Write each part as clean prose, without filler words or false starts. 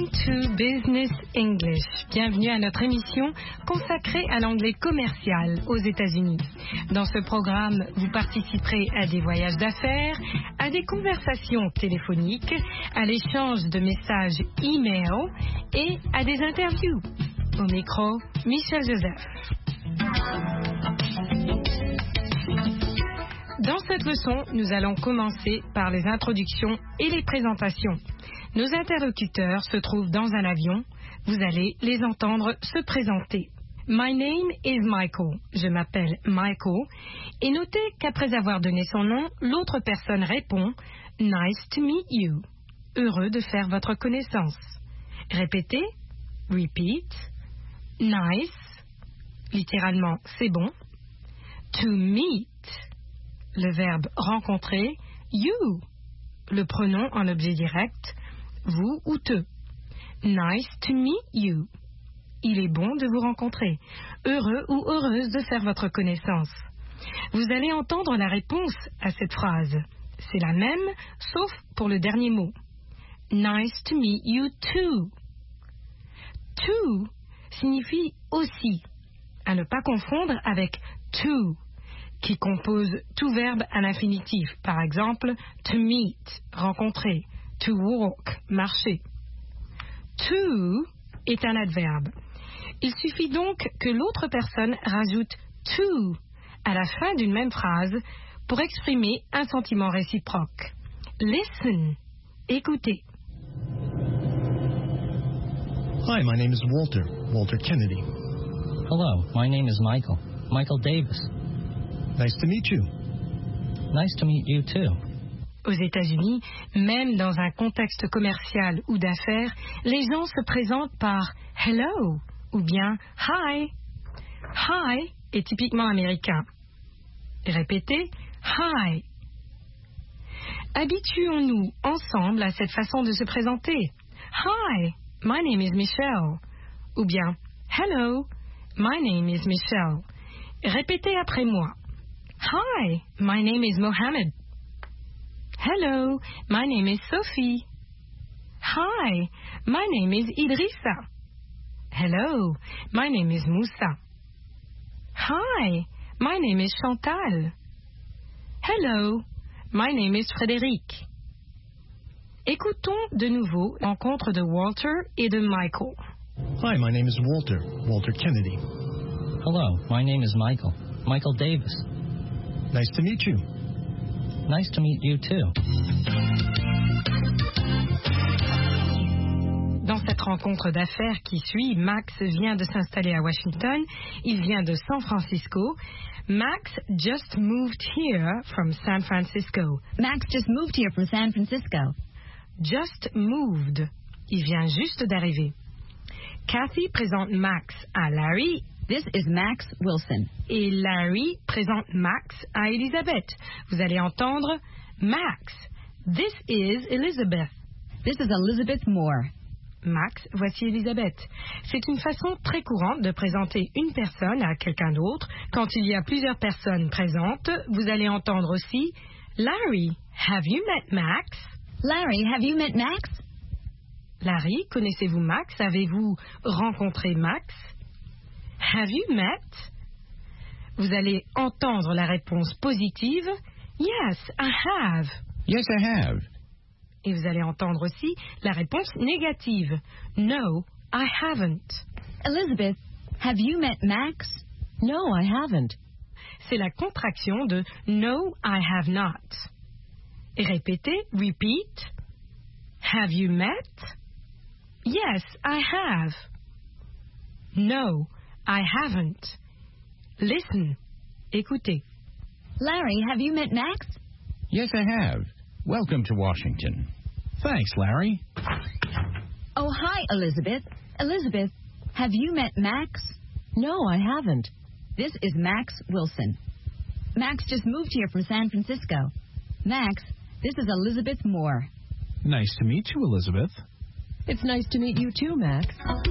Welcome to Business English. Bienvenue à notre émission consacrée à l'anglais commercial aux États-Unis. Dans ce programme, vous participerez à des voyages d'affaires, à des conversations téléphoniques, à l'échange de messages e-mail et à des interviews. Au micro, Michel Joseph. Dans cette leçon, nous allons commencer par les introductions et les présentations. Nos interlocuteurs se trouvent dans un avion. Vous allez les entendre se présenter. My name is Michael. Je m'appelle Michael. Et notez qu'après avoir donné son nom, l'autre personne répond Nice to meet you. Heureux de faire votre connaissance. Répétez. Repeat. Nice. Littéralement, c'est bon. To meet. Le verbe rencontrer. You. Le pronom en objet direct. Vous ou te. Nice to meet you. Il est bon de vous rencontrer. Heureux ou heureuse de faire votre connaissance. Vous allez entendre la réponse à cette phrase. C'est la même, sauf pour le dernier mot. Nice to meet you too. To signifie aussi, à ne pas confondre avec to, qui compose tout verbe à l'infinitif. Par exemple, to meet, rencontrer. To walk, marcher. To est un adverbe. Il suffit donc que l'autre personne rajoute to à la fin d'une même phrase pour exprimer un sentiment réciproque. Listen, écoutez. Hi, my name is Walter Kennedy. Hello, my name is Michael Davis. Nice to meet you. Nice to meet you too. Aux États-Unis, même dans un contexte commercial ou d'affaires, les gens se présentent par hello ou bien hi. Hi est typiquement américain. Répétez hi. Habituons-nous ensemble à cette façon de se présenter. Hi, my name is Michelle. Ou bien hello, my name is Michelle. Répétez après moi. Hi, my name is Mohammed. Hello, my name is Sophie. Hi, my name is Idrissa. Hello, my name is Moussa. Hi, my name is Chantal. Hello, my name is Frédéric. Écoutons de nouveau la rencontre de Walter et de Michael. Hi, my name is Walter Kennedy. Hello, my name is Michael Davis. Nice to meet you. Nice to meet you too. Dans cette rencontre d'affaires qui suit, Max vient de s'installer à Washington. Il vient de San Francisco. Max just moved here from San Francisco. Max just moved here from San Francisco. Just moved. Il vient juste d'arriver. Kathy présente Max à Larry. This is Max Wilson. Et Larry présente Max à Elizabeth. Vous allez entendre Max. This is Elizabeth. This is Elizabeth Moore. Max, voici Elizabeth. C'est une façon très courante de présenter une personne à quelqu'un d'autre. Quand il y a plusieurs personnes présentes, vous allez entendre aussi Larry, have you met Max? Larry, have you met Max? Larry, connaissez-vous Max? Avez-vous rencontré Max? Have you met? Vous allez entendre la réponse positive. Yes, I have. Yes, I have. Et vous allez entendre aussi la réponse négative. No, I haven't. Elizabeth, have you met Max? No, I haven't. C'est la contraction de No, I have not. Et répétez, repeat. Have you met? Yes, I have. No, I haven't. Listen. Écoutez. Larry, have you met Max? Yes, I have. Welcome to Washington. Thanks, Larry. Oh, hi, Elizabeth. Elizabeth, have you met Max? No, I haven't. This is Max Wilson. Max just moved here from San Francisco. Max, this is Elizabeth Moore. Nice to meet you, Elizabeth. It's nice to meet you too, Max.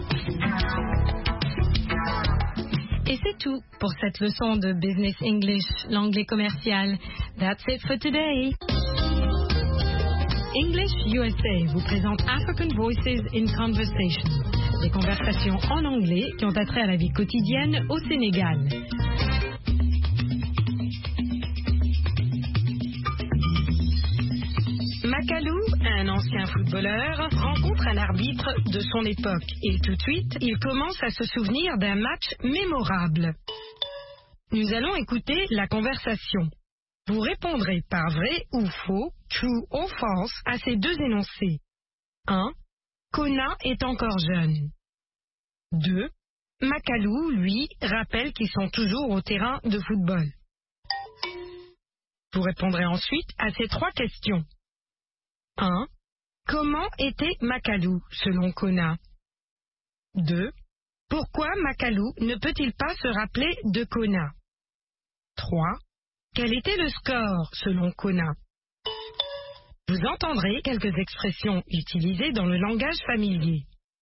Et c'est tout pour cette leçon de Business English, l'anglais commercial. That's it for today. English USA vous présente African Voices in Conversation, des conversations en anglais qui ont attrait à la vie quotidienne au Sénégal. Makalou, un ancien footballeur, rencontre un arbitre de son époque et tout de suite, il commence à se souvenir d'un match mémorable. Nous allons écouter la conversation. Vous répondrez par vrai ou faux, true ou false, à ces deux énoncés. 1. Kona est encore jeune. 2. Makalou, lui, rappelle qu'ils sont toujours au terrain de football. Vous répondrez ensuite à ces trois questions. 1. Comment était Makalou, selon Kona? 2. Pourquoi Makalou ne peut-il pas se rappeler de Kona? 3. Quel était le score, selon Kona? Vous entendrez quelques expressions utilisées dans le langage familier.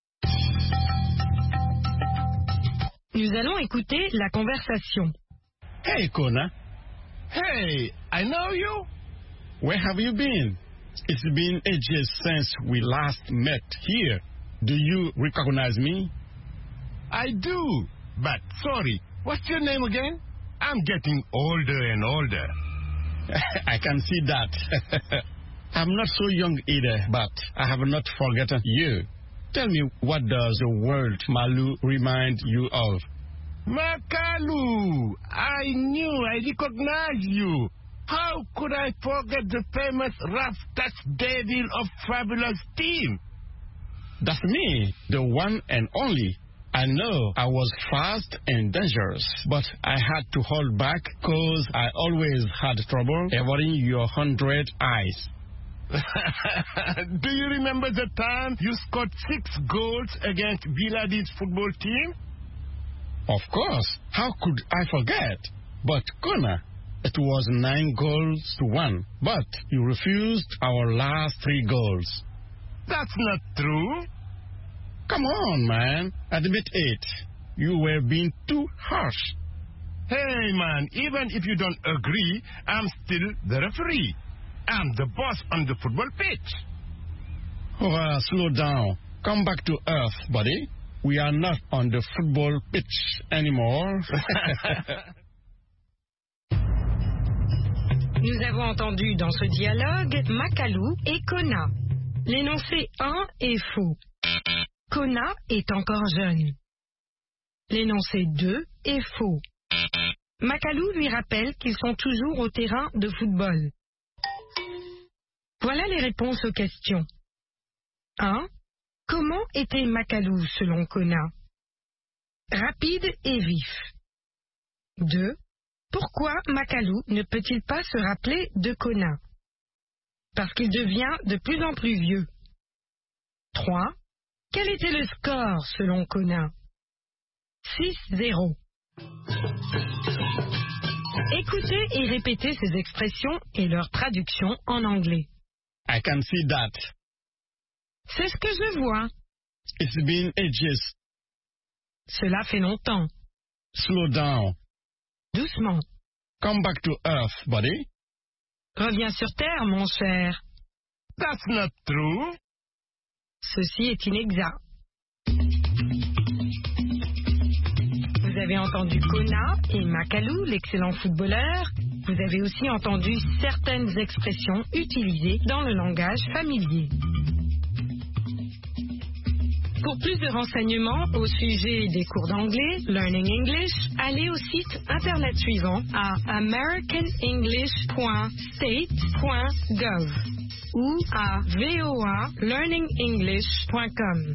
Nous allons écouter la conversation. Hey, Kona. Hey, I know you. Where have you been? It's been ages since we last met here. Do you recognize me? I do, but sorry, what's your name again? I'm getting older and older. I can see that. I'm not so young either, but I have not forgotten you. Tell me, what does the word Malu remind you of? Makalou! I knew I recognized you. How could I forget the famous rough touch devil of Fabulous Team? That's me, the one and only. I know I was fast and dangerous, but I had to hold back because I always had trouble avoiding your 100 eyes. Do you remember the time you scored 6 goals against Villadis football team? Of course. How could I forget? But Kona, it was 9 goals to 1, but you refused our last 3 goals. That's not true. Come on, man. Admit it. You were being too harsh. Hey, man, even if you don't agree, I'm still the referee. I'm the boss on the football pitch. Oh, slow down. Come back to earth, buddy. We are not on the football pitch anymore. Nous avons entendu dans ce dialogue Makalou et Kona. L'énoncé 1 est faux. Kona est encore jeune. L'énoncé 2 est faux. Makalou lui rappelle qu'ils sont toujours au terrain de football. Voilà les réponses aux questions. 1. Comment était Makalou selon Kona? Rapide et vif. 2. Pourquoi Makalou ne peut-il pas se rappeler de Kona? Parce qu'il devient de plus en plus vieux. 3. Quel était le score selon Kona? 6-0. Écoutez et répétez ces expressions et leur traduction en anglais. I can see that. C'est ce que je vois. It's been ages. Cela fait longtemps. Slow down. Doucement. Come back to earth, buddy. Reviens sur terre, mon cher. That's not true. Ceci est inexact. Vous avez entendu Kona et Makalou, l'excellent footballeur. Vous avez aussi entendu certaines expressions utilisées dans le langage familier. Pour plus de renseignements au sujet des cours d'anglais, Learning English, allez au site internet suivant à americanenglish.state.gov ou à voalearningenglish.com.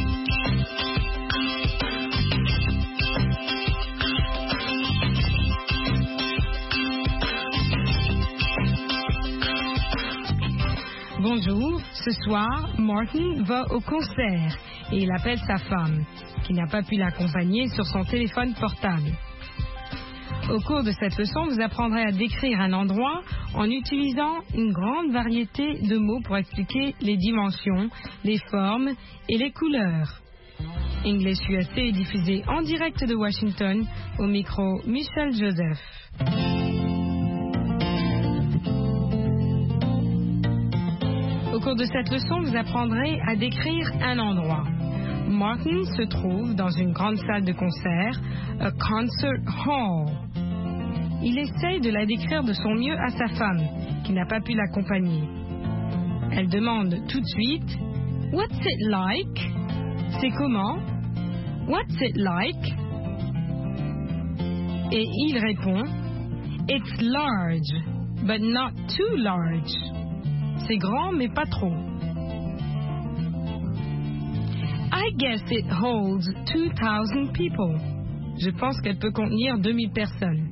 Bonjour, ce soir, Martin va au concert et il appelle sa femme, qui n'a pas pu l'accompagner sur son téléphone portable. Au cours de cette leçon, vous apprendrez à décrire un endroit en utilisant une grande variété de mots pour expliquer les dimensions, les formes et les couleurs. English USA est diffusé en direct de Washington, au micro Michel Joseph. Au cours de cette leçon, vous apprendrez à décrire un endroit. Martin se trouve dans une grande salle de concert, a concert hall. Il essaye de la décrire de son mieux à sa femme, qui n'a pas pu l'accompagner. Elle demande tout de suite « What's it like ?» C'est comment? What's it like? Et il répond It's large, but not too large. C'est grand, mais pas trop. I guess it holds 2,000 people. Je pense qu'elle peut contenir 2000 personnes.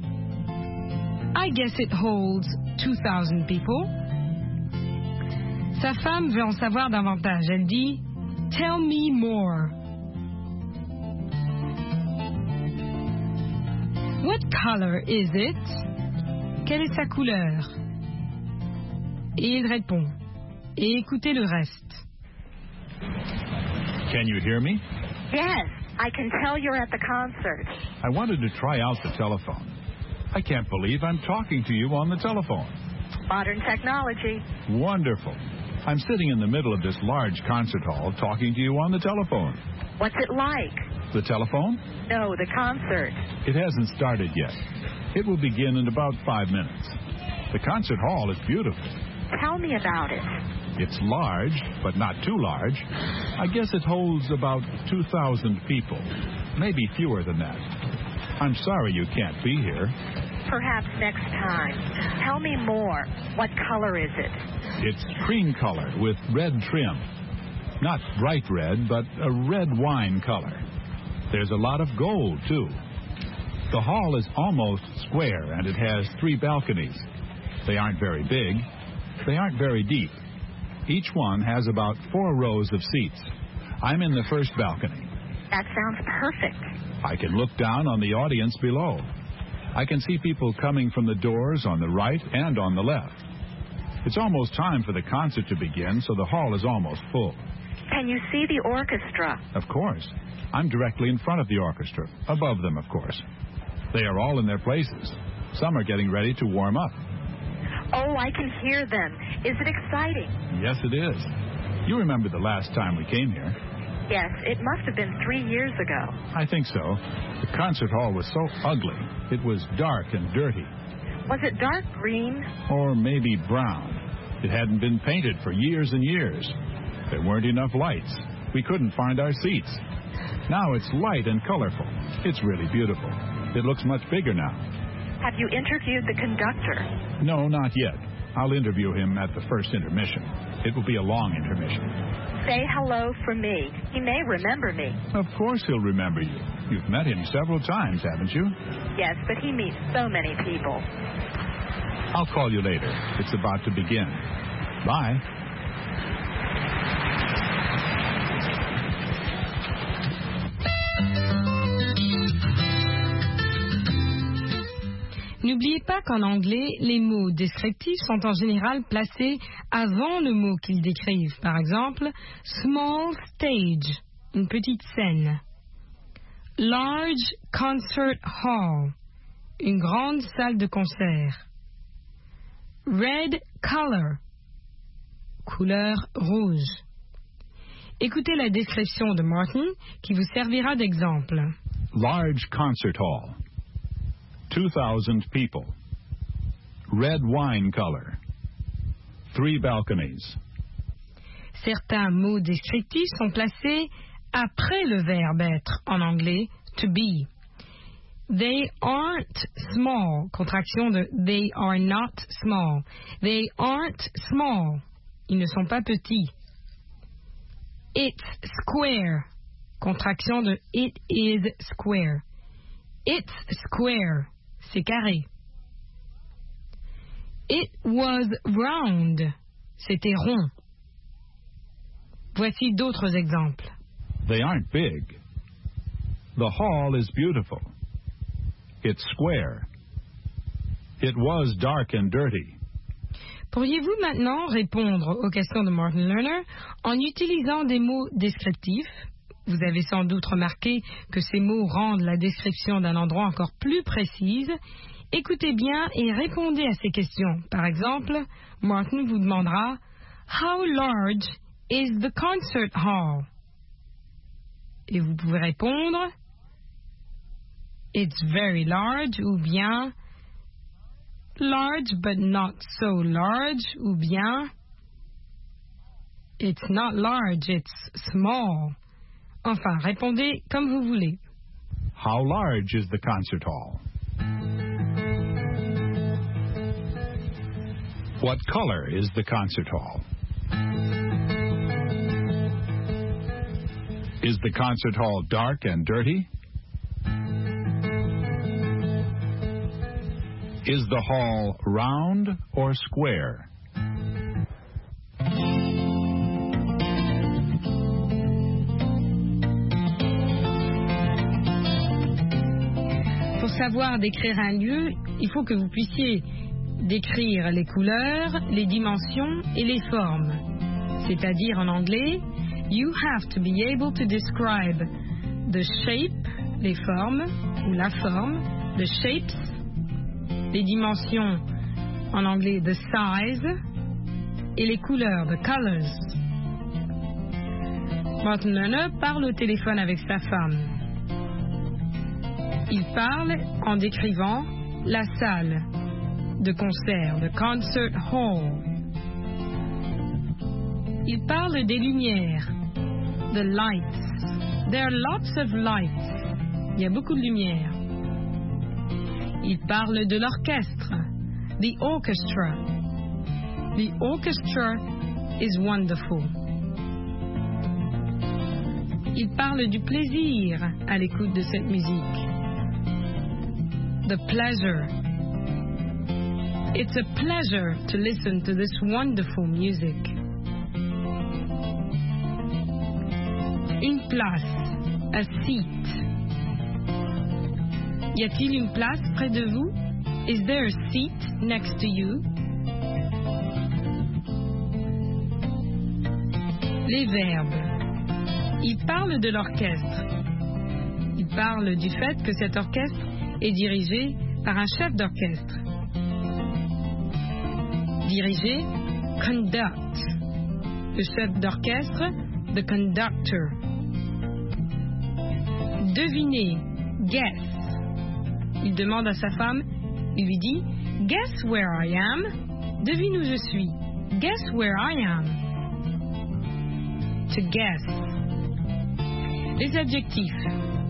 I guess it holds 2,000 people. Sa femme veut en savoir davantage. Elle dit Tell me more. What color is it? Quelle est sa couleur? Et il répond. Et écoutez le reste. Can you hear me? Yes, I can tell you're at the concert. I wanted to try out the telephone. I can't believe I'm talking to you on the telephone. Modern technology. Wonderful. I'm sitting in the middle of this large concert hall talking to you on the telephone. What's it like? The telephone? No, the concert. It hasn't started yet. It will begin in about 5 minutes. The concert hall is beautiful. Tell me about it. It's large, but not too large. I guess it holds about 2,000 people. Maybe fewer than that. I'm sorry you can't be here. Perhaps next time. Tell me more. What color is it? It's cream color with red trim. Not bright red, but a red wine color. There's a lot of gold, too. The hall is almost square, and it has 3 balconies. They aren't very big. They aren't very deep. Each one has about 4 rows of seats. I'm in the first balcony. That sounds perfect. I can look down on the audience below. I can see people coming from the doors on the right and on the left. It's almost time for the concert to begin, so the hall is almost full. Can you see the orchestra? Of course. I'm directly in front of the orchestra, above them, of course. They are all in their places. Some are getting ready to warm up. Oh, I can hear them. Is it exciting? Yes, it is. You remember the last time we came here? Yes, it must have been 3 years ago. I think so. The concert hall was so ugly. It was dark and dirty. Was it dark green? Or maybe brown. It hadn't been painted for years and years. There weren't enough lights. We couldn't find our seats. Now it's light and colorful. It's really beautiful. It looks much bigger now. Have you interviewed the conductor? No, not yet. I'll interview him at the first intermission. It will be a long intermission. Say hello for me. He may remember me. Of course he'll remember you. You've met him several times, haven't you? Yes, but he meets so many people. I'll call you later. It's about to begin. Bye. N'oubliez pas qu'en anglais, les mots descriptifs sont en général placés avant le mot qu'ils décrivent. Par exemple, small stage, une petite scène. Large concert hall, une grande salle de concert. Red color, couleur rouge. Écoutez la description de Martin qui vous servira d'exemple. Large concert hall. 2,000 people. Red wine color. 3 balconies. Certains mots descriptifs sont placés après le verbe être en anglais to be. They aren't small, contraction de they are not small. They aren't small, ils ne sont pas petits. It's square, contraction de it is square. It's square, c'est carré. It was round, c'était rond. Voici d'autres exemples. They aren't big. The hall is beautiful. It's square. It was dark and dirty. Pourriez-vous maintenant répondre aux questions de Martin Lerner en utilisant des mots descriptifs? Vous avez sans doute remarqué que ces mots rendent la description d'un endroit encore plus précise. Écoutez bien et répondez à ces questions. Par exemple, Martin vous demandera How large is the concert hall? Et vous pouvez répondre It's very large ou bien large but not so large ou bien It's not large, it's small. Enfin, répondez comme vous voulez. How large is the concert hall? What color is the concert hall? Is the concert hall dark and dirty? Is the hall round or square? Pour savoir décrire un lieu, il faut que vous puissiez décrire les couleurs, les dimensions et les formes. C'est-à-dire en anglais, you have to be able to describe the shape, les formes, ou la forme, the shapes, les dimensions, en anglais, the size, et les couleurs, the colors. Martin Lerner parle au téléphone avec sa femme. Il parle en décrivant la salle de concert, the concert hall. Il parle des lumières, the lights. There are lots of lights. Il y a beaucoup de lumière. Il parle de l'orchestre, the orchestra. The orchestra is wonderful. Il parle du plaisir à l'écoute de cette musique. The pleasure. It's a pleasure to listen to this wonderful music. Une place, a seat. Y a-t-il une place près de vous? Is there a seat next to you? Les verbes. Il parle de l'orchestre. Il parle du fait que cet orchestre est dirigé par un chef d'orchestre. Diriger, conduct. Le chef d'orchestre, the conductor. Deviner, guess. Il demande à sa femme, il lui dit, guess where I am. Devine où je suis. Guess where I am. To guess. Les adjectifs.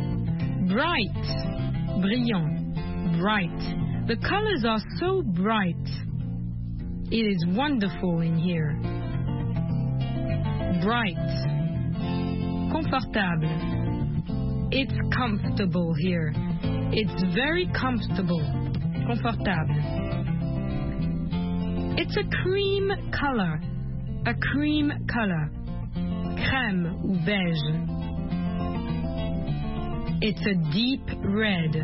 Bright, brillant, bright. The colors are so bright. It is wonderful in here. Bright. Confortable. It's comfortable here. It's very comfortable. Confortable. It's a cream color. A cream color. Crème ou beige. It's a deep red.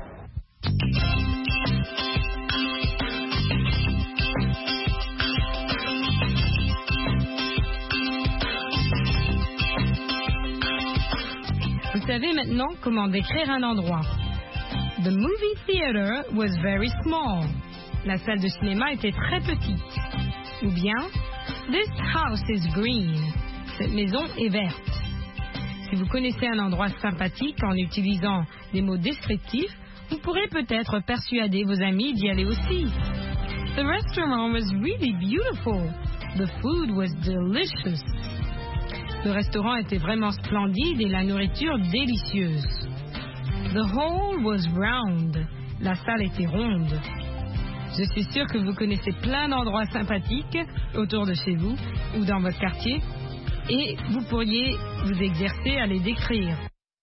Vous savez maintenant comment décrire un endroit. The movie theater was very small. La salle de cinéma était très petite. Ou bien, this house is green. Cette maison est verte. Si vous connaissez un endroit sympathique en utilisant des mots descriptifs, vous pourrez peut-être persuader vos amis d'y aller aussi. The restaurant was really beautiful. The food was delicious. Le restaurant était vraiment splendide et la nourriture délicieuse. The hall was round. La salle était ronde. Je suis sûre que vous connaissez plein d'endroits sympathiques autour de chez vous ou dans votre quartier et vous pourriez vous exercer à les décrire.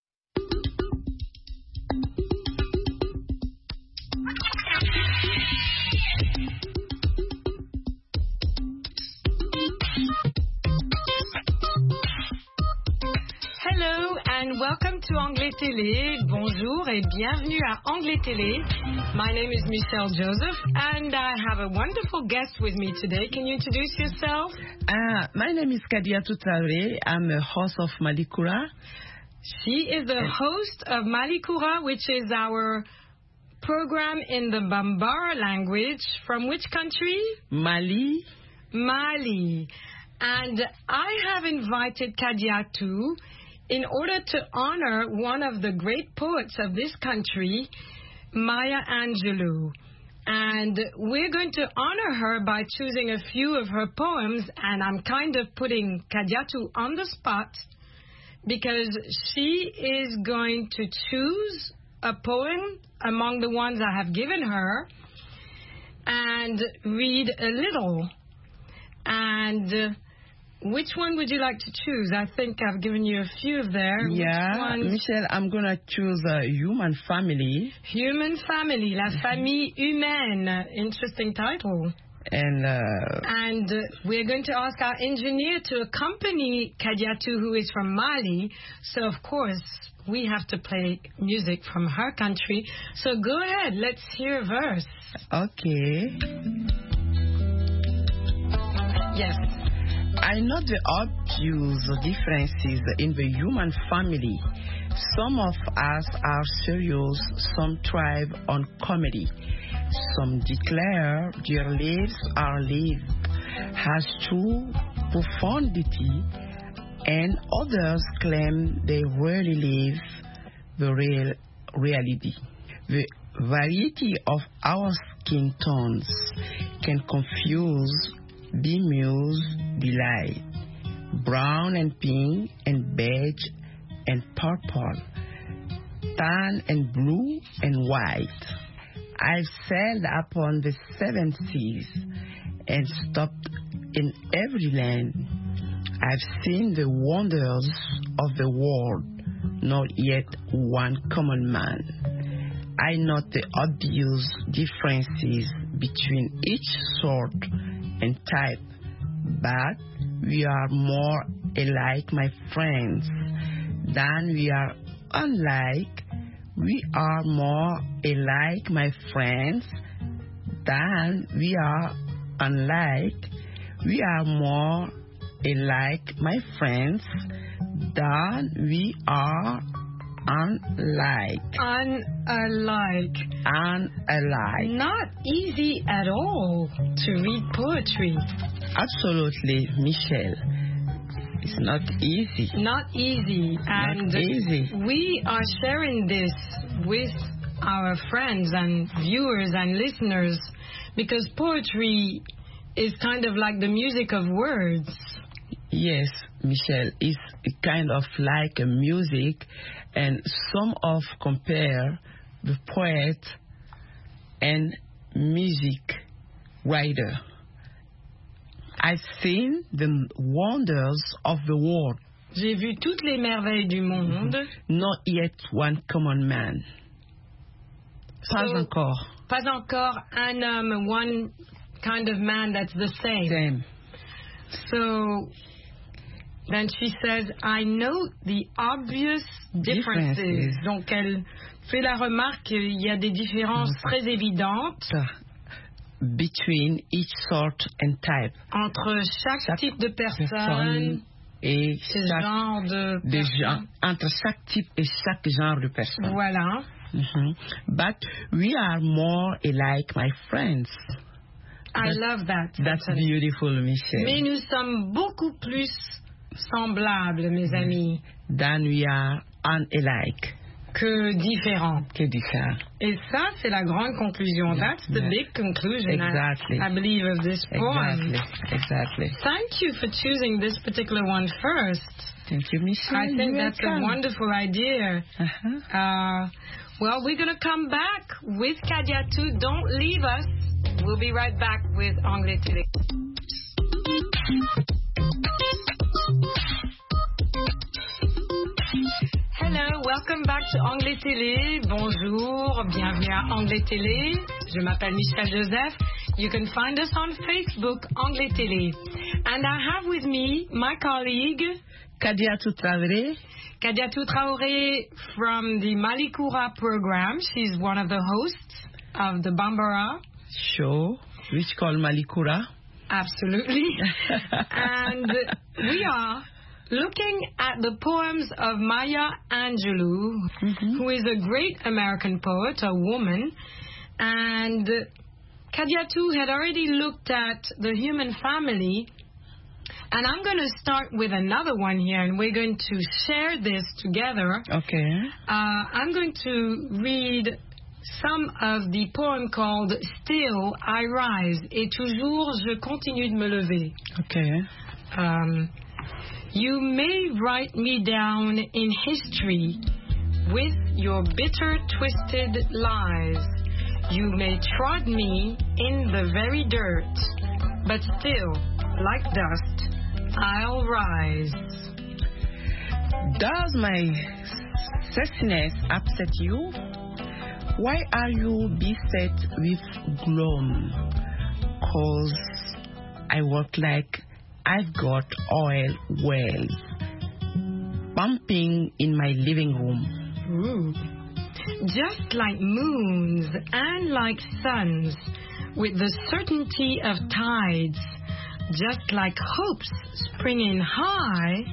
Hello and welcome to Anglais Télé. Bonjour et bienvenue à Anglais Télé. My name is Michelle Joseph and I have a wonderful guest with me today. Can you introduce yourself? My name is Kadiatou Traoré. I'm a host of Malikura. She is the host of Malikura, which is our program in the Bambara language. From which country? Mali. Mali. And I have invited Kadiatou in order to honor one of the great poets of this country, Maya Angelou. And we're going to honor her by choosing a few of her poems, and I'm kind of putting Kadiatou on the spot because she is going to choose a poem among the ones I have given her and read a little. And which one would you like to choose? I think I've given you a few there. Yeah, Michelle, I'm going to choose Human Family. Human Family, La Famille Humaine. Interesting title. And we're going to ask our engineer to accompany Kadiatou, who is from Mali. So, of course, we have to play music from her country. So go ahead, let's hear a verse. Okay. Yes. I know the obvious differences in the human family. Some of us are serious, some thrive on comedy. Some declare their lives are lived as true profundity, and others claim they really live the real reality. The variety of our skin tones can confuse, bemuse, delight. Brown and pink and beige and purple, tan and blue and white. I've sailed upon the 7 seas and stopped in every land. I've seen the wonders of the world, not yet one common man. I note the obvious differences between each sort and type, but we are more alike, my friends, than we are unlike. We are more alike, my friends, than we are unlike. We are more alike, my friends, than we are unlike. Unalike. Unalike. Not easy at all to read poetry. Absolutely, Michelle. It's not easy. Not easy. Not easy. We are sharing this with our friends and viewers and listeners because poetry is kind of like the music of words. Yes, Michelle, it's kind of like a music, and some of compare the poet and music writer. I've seen the wonders of the world. J'ai vu toutes les merveilles du monde. Not yet one common man. Pas encore. Pas encore un homme, one kind of man that's the same. Same. So then she says, I know the obvious differences. Donc elle fait la remarque qu'il y a des différences très évidentes. Between each sort and type. Entre chaque type de personne et genre de gens, entre chaque type et chaque genre de personne. Voilà. But we are more alike, my friends. I love that. That's beautiful, Michelle. Mais nous sommes beaucoup plus semblables, mes amis. Than we are unalike. Que différents. Et ça, c'est la grande conclusion. That's the big conclusion, exactly. I believe, of this poem. Exactly. Thank you for choosing this particular one first. Thank you, Michelle. I think that's a wonderful idea. Well, we're going to come back with Kadiatou. Don't leave us. We'll be right back with Anglais Télé. Hello, welcome back to Anglais Télé. Bonjour, bienvenue à Anglais Télé. Je m'appelle Michel Joseph. You can find us on Facebook, Anglais Télé. And I have with me my colleague, Kadiatou Traoré. Kadiatou Traoré from the Malikoura program. She's one of the hosts of the Bambara show, which called Malikoura. Absolutely. And we are looking at the poems of Maya Angelou, who is a great American poet, a woman. And Kadiatou had already looked at the human family, And I'm going to start with another one here, and we're going to share this together. Okay. I'm going to read some of the poem called Still I Rise, et toujours je continue de me lever. Okay. You may write me down in history with your bitter, twisted lies. You may trod me in the very dirt, but still, like dust, I'll rise. Does my sassiness upset you? Why are you beset with gloom? 'Cause I work like I've got oil wells pumping in my living room. Ooh. Just like moons and like suns, with the certainty of tides, just like hopes springing high,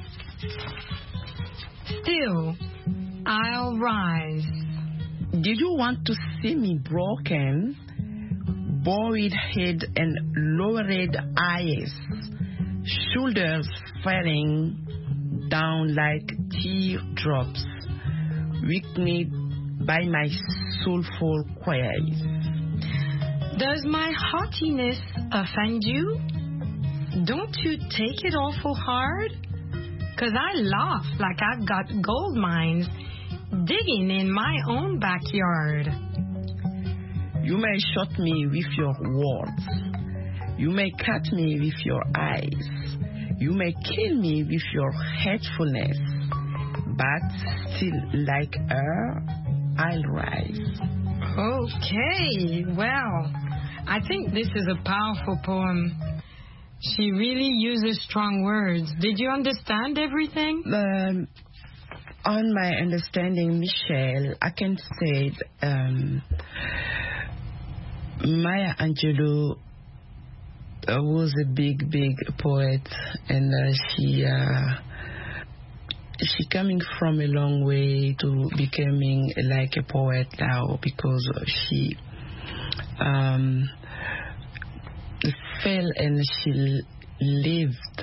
still I'll rise. Did you want to see me broken, bowed head and lowered eyes, shoulders falling down like teardrops, weakened by my soulful cries? Does my haughtiness offend you? Don't you take it awful hard? 'Cause I laugh like I've got gold mines digging in my own backyard. You may shut me with your words. You may cut me with your eyes. You may kill me with your hatefulness. But still, like her, I'll rise. Okay, well, I think this is a powerful poem. She really uses strong words. Did you understand everything? On my understanding, Michelle, I can say Maya Angelou was a big poet, and she coming from a long way to becoming like a poet now, because she fell and she lived,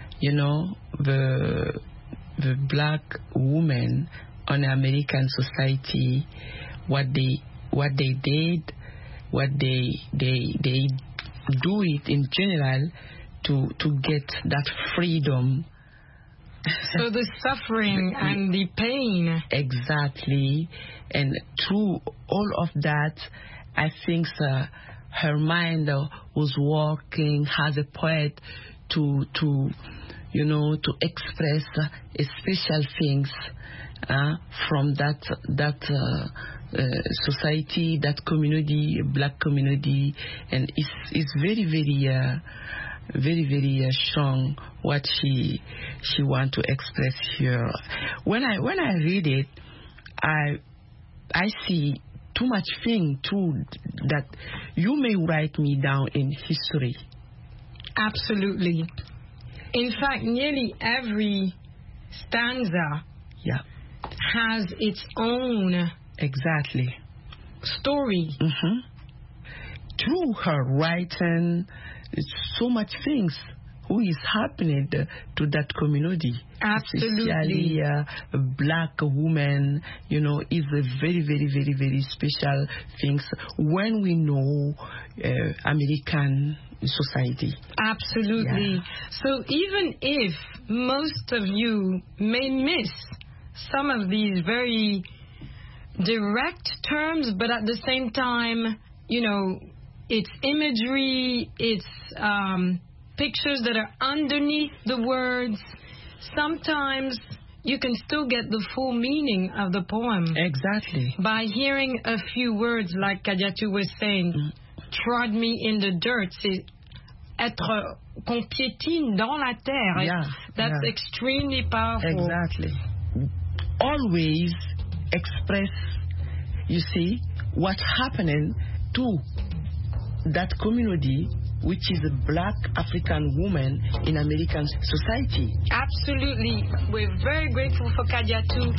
the black woman on American society, what they did, what they do it in general to get that freedom. So the suffering and the pain. Exactly. And through all of that, I think her mind was working as a poet to express special things from that society, that community, black community, and it's very strong what she want to express here. When I read it, I see too much thing too, that you may write me down in history. Absolutely. In fact, nearly every stanza has its own story. Mm-hmm. Through her writing, so much things who is happening to that community. Absolutely. Especially a black woman, is a very special things when we know American society. Absolutely. Yeah. So even if most of you may miss some of these very direct terms, but at the same time, it's imagery, it's pictures that are underneath the words. Sometimes you can still get the full meaning of the poem. Exactly. By hearing a few words, like Kadiatou was saying, trod me in the dirt. C'est être qu'on piétine dans la terre. Yeah, That's extremely powerful. Exactly. Always express, what's happening to that community, which is a black African woman in American society. Absolutely. We're very grateful for Kadiatou.